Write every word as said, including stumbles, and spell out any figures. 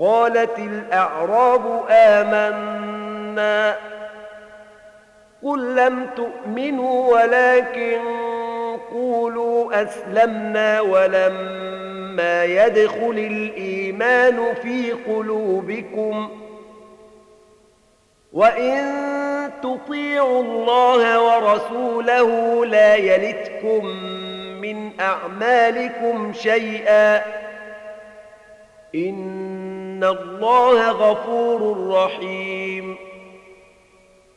قالت الأعراب آمنا قل لم تؤمنوا ولكن قولوا أسلمنا ولما يدخل الإيمان في قلوبكم وإن تطيعوا الله ورسوله لا يلتكم من أعمالكم شيئا إن الله غفور رحيم